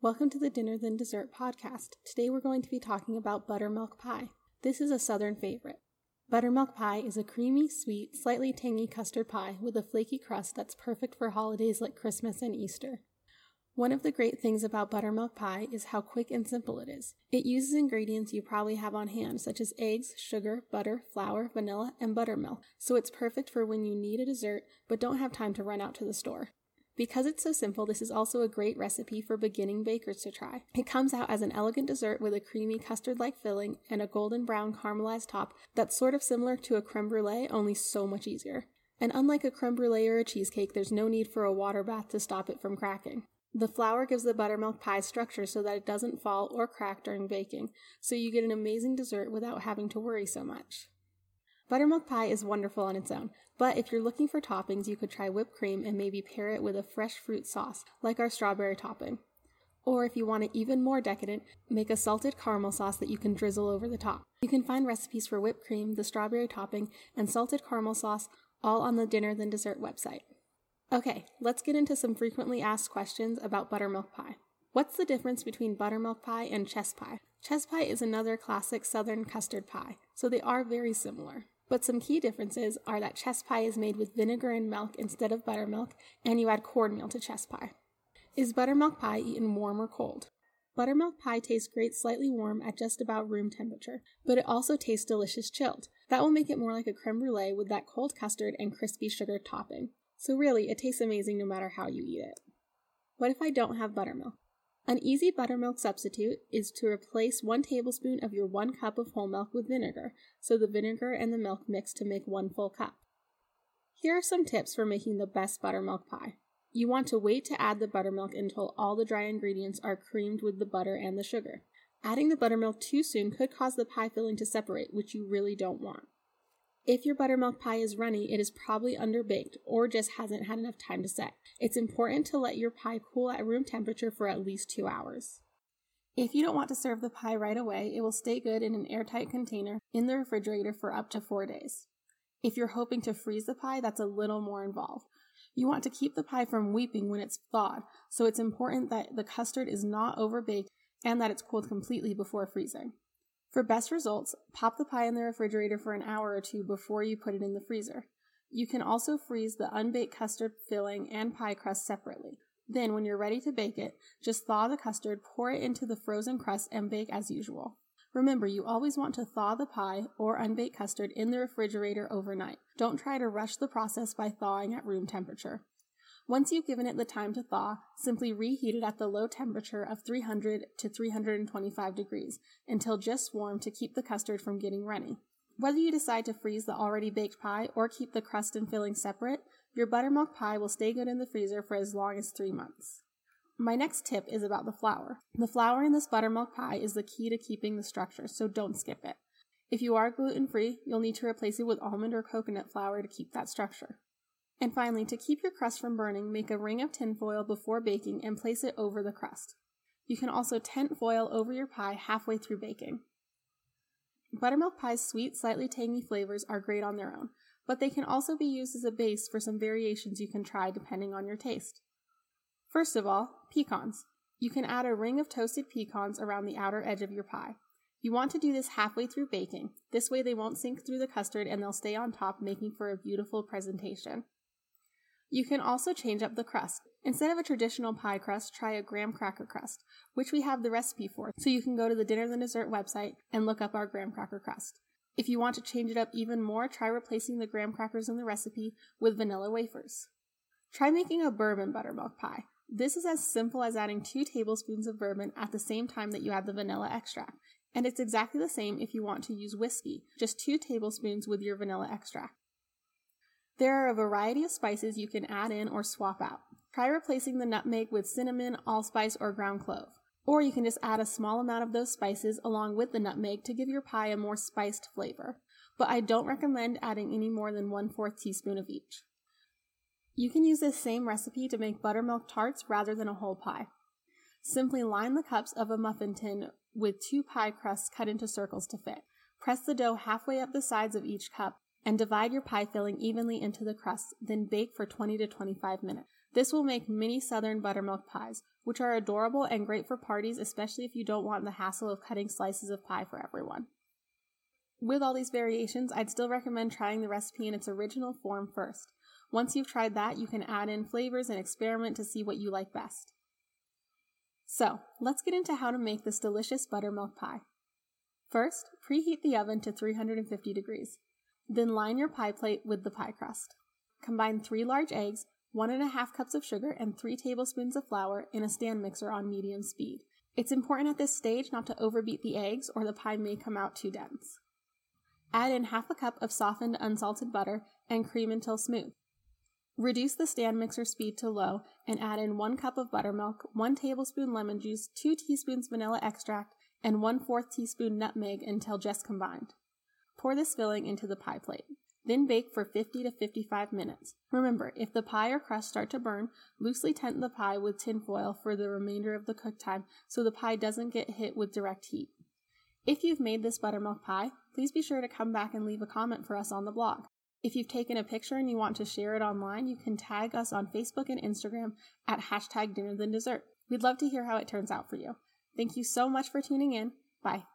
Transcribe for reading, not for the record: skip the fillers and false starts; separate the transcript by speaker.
Speaker 1: Welcome to the Dinner Then Dessert podcast. Today we're going to be talking about buttermilk pie. This is a southern favorite. Buttermilk pie is a creamy, sweet, slightly tangy custard pie with a flaky crust that's perfect for holidays like Christmas and Easter. One of the great things about buttermilk pie is how quick and simple it is. It uses ingredients you probably have on hand, such as eggs, sugar, butter, flour, vanilla, and buttermilk, so it's perfect for when you need a dessert but don't have time to run out to the store. Because it's so simple, this is also a great recipe for beginning bakers to try. It comes out as an elegant dessert with a creamy custard-like filling and a golden brown caramelized top that's sort of similar to a creme brulee, only so much easier. And unlike a creme brulee or a cheesecake, there's no need for a water bath to stop it from cracking. The flour gives the buttermilk pie structure so that it doesn't fall or crack during baking, so you get an amazing dessert without having to worry so much. Buttermilk pie is wonderful on its own, but if you're looking for toppings, you could try whipped cream and maybe pair it with a fresh fruit sauce, like our strawberry topping. Or if you want it even more decadent, make a salted caramel sauce that you can drizzle over the top. You can find recipes for whipped cream, the strawberry topping, and salted caramel sauce all on the Dinner Then Dessert website. Okay, let's get into some frequently asked questions about buttermilk pie. What's the difference between buttermilk pie and chess pie? Chess pie is another classic southern custard pie, so they are very similar. But some key differences are that chess pie is made with vinegar and milk instead of buttermilk, and you add cornmeal to chess pie. Is buttermilk pie eaten warm or cold? Buttermilk pie tastes great slightly warm at just about room temperature, but it also tastes delicious chilled. That will make it more like a creme brulee with that cold custard and crispy sugar topping. So really, it tastes amazing no matter how you eat it. What if I don't have buttermilk? An easy buttermilk substitute is to replace 1 tablespoon of your 1 cup of whole milk with vinegar, so the vinegar and the milk mix to make 1 full cup. Here are some tips for making the best buttermilk pie. You want to wait to add the buttermilk until all the dry ingredients are creamed with the butter and the sugar. Adding the buttermilk too soon could cause the pie filling to separate, which you really don't want. If your buttermilk pie is runny, it is probably underbaked or just hasn't had enough time to set. It's important to let your pie cool at room temperature for at least 2 hours. If you don't want to serve the pie right away, it will stay good in an airtight container in the refrigerator for up to 4 days. If you're hoping to freeze the pie, that's a little more involved. You want to keep the pie from weeping when it's thawed, so it's important that the custard is not overbaked and that it's cooled completely before freezing. For best results, pop the pie in the refrigerator for an hour or 2 before you put it in the freezer. You can also freeze the unbaked custard filling and pie crust separately. Then, when you're ready to bake it, just thaw the custard, pour it into the frozen crust, and bake as usual. Remember, you always want to thaw the pie or unbaked custard in the refrigerator overnight. Don't try to rush the process by thawing at room temperature. Once you've given it the time to thaw, simply reheat it at the low temperature of 300 to 325 degrees until just warm to keep the custard from getting runny. Whether you decide to freeze the already baked pie or keep the crust and filling separate, your buttermilk pie will stay good in the freezer for as long as 3 months. My next tip is about the flour. The flour in this buttermilk pie is the key to keeping the structure, so don't skip it. If you are gluten-free, you'll need to replace it with almond or coconut flour to keep that structure. And finally, to keep your crust from burning, make a ring of tinfoil before baking and place it over the crust. You can also tent foil over your pie halfway through baking. Buttermilk pie's sweet, slightly tangy flavors are great on their own, but they can also be used as a base for some variations you can try depending on your taste. First of all, pecans. You can add a ring of toasted pecans around the outer edge of your pie. You want to do this halfway through baking. This way they won't sink through the custard and they'll stay on top, making for a beautiful presentation. You can also change up the crust. Instead of a traditional pie crust, try a graham cracker crust, which we have the recipe for, so you can go to the Dinner Then Dessert website and look up our graham cracker crust. If you want to change it up even more, try replacing the graham crackers in the recipe with vanilla wafers. Try making a bourbon buttermilk pie. This is as simple as adding 2 tablespoons of bourbon at the same time that you add the vanilla extract, and it's exactly the same if you want to use whiskey, just 2 tablespoons with your vanilla extract. There are a variety of spices you can add in or swap out. Try replacing the nutmeg with cinnamon, allspice, or ground clove. Or you can just add a small amount of those spices along with the nutmeg to give your pie a more spiced flavor. But I don't recommend adding any more than 1/4 teaspoon of each. You can use this same recipe to make buttermilk tarts rather than a whole pie. Simply line the cups of a muffin tin with 2 pie crusts cut into circles to fit. Press the dough halfway up the sides of each cup and divide your pie filling evenly into the crust, then bake for 20 to 25 minutes. This will make mini Southern buttermilk pies, which are adorable and great for parties, especially if you don't want the hassle of cutting slices of pie for everyone. With all these variations, I'd still recommend trying the recipe in its original form first. Once you've tried that, you can add in flavors and experiment to see what you like best. So, let's get into how to make this delicious buttermilk pie. First, preheat the oven to 350 degrees. Then line your pie plate with the pie crust. Combine 3 large eggs, 1.5 cups of sugar, and 3 tablespoons of flour in a stand mixer on medium speed. It's important at this stage not to overbeat the eggs or the pie may come out too dense. Add in 1/2 cup of softened unsalted butter and cream until smooth. Reduce the stand mixer speed to low and add in 1 cup of buttermilk, 1 tablespoon lemon juice, 2 teaspoons vanilla extract, and 1/4 teaspoon nutmeg until just combined. Pour this filling into the pie plate. Then bake for 50 to 55 minutes. Remember, if the pie or crust start to burn, loosely tent the pie with tin foil for the remainder of the cook time so the pie doesn't get hit with direct heat. If you've made this buttermilk pie, please be sure to come back and leave a comment for us on the blog. If you've taken a picture and you want to share it online, you can tag us on Facebook and Instagram at #DinnerThanDessert. We'd love to hear how it turns out for you. Thank you so much for tuning in. Bye.